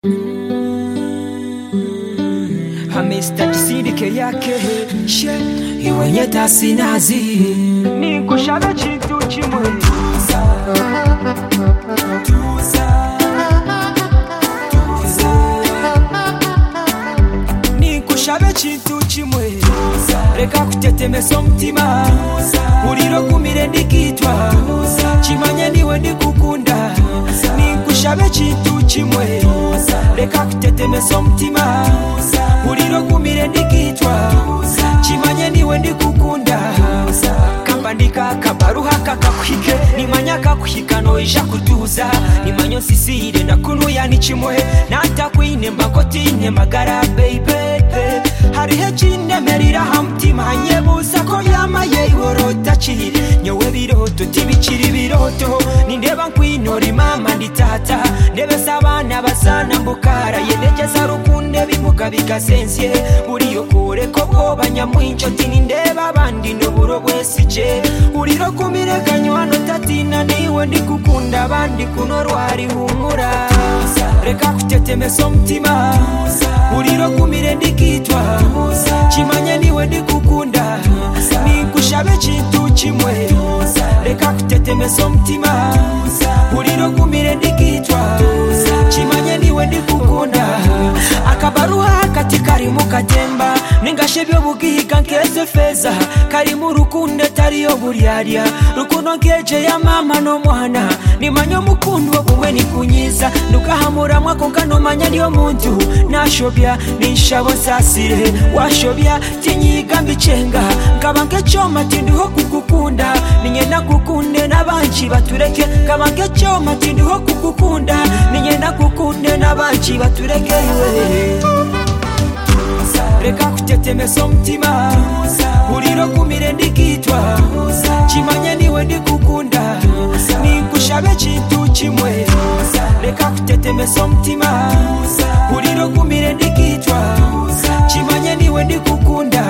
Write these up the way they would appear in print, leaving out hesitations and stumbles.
Hamista kisidike yake she iwenye tasinazi nikushabe chintu chimwe nikushabe chintu chimwe reka kutetemesa omutima uliro kumire ndikitwa chimanye niwe ndikukunda nikushabe chintu chimwe reka kutetemesa omutima uliro kumire ndikitwa chimanye niwe ndikukunda kambandika kabaruha kakakuhike nimanya kakuhika noija kutuza nimanyo sisire nakunuya ni chimwe natakwine mbakotine magara baby harihe chinemerira hamutima nyebuza ko yamaye iworota chiri nyowe biroto tibikiri biroto nindeba nkwinori mama nditata ndebesa abana basana mbukara yenegeza rukunde bimuga bigasensye buriyo kure ko bwoba nyamwinco tinindeba abandi noburo bwesije uriro kumireganywa no tatina niwe ndikukunda abandi kuno rwari humura reka kutetemesa omutima uriro kumire ndikitwa chimanye niwe ndikukunda nikushabe chintu chimwe reka kutetemesa omutima uliro kumire ndikitwa chimanye niwe ndikukunda akabaruha kati karimu katemba ningashe byobugiga nkeze feza karimu rukunde tariyo buryarya rukundo nkeje ya mama no mwana nimanyo mukundu obumwe nikunyiza ndugahamura mwako kanomanya niyo muntu nashobya ninshabo sasire washobya tinyiga mbichenga kabange choma tindiho kukukunda ninyenda kukunde nabanchi batureke kabange choma tindiho kukukunda ninyenda kukunde nabanchi batureke reka kutetemesa omutima uliro kumire ndikitwa chimanye niwe ndikukunda nikushabe chintu chimwe reka kutetemesa omutima uliro kumire ndikitwa chimanye niwe ndikukunda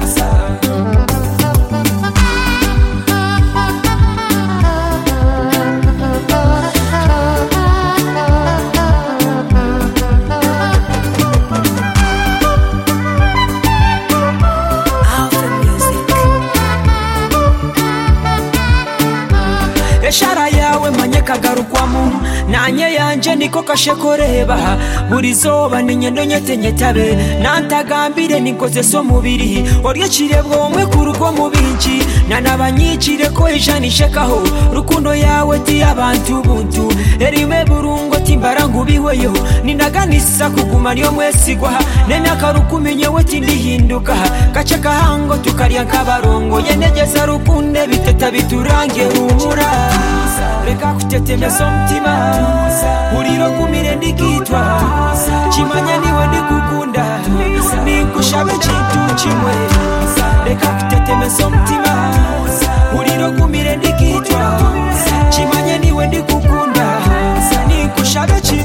eshara yawe manye kagarukwamu nanye yanje niko kashekoreba buri zoba ninyendo nyetenyetabe nantagambire nikoze so mubiri orye kirebwo omwe kurugo mubinji nanabanyikire ko ejanishekaho rukundo yawe ti abantu buntu erime burungo timbarangu biweyo ninaganisa kuguma niyo mwesigwa nene akarukumenye weti ndihinduka kacheka hango tukarya kabarongo yenegeza rukunde biteta biturange humura reka kutetemesa omutima uliro kumire ndikitwa chimanye niwe ndikukunda nikushabe chintu chimwe reka kutetemesa omutima uliro kumire ndikitwa chimanye niwe ndikukunda nikushabe chintu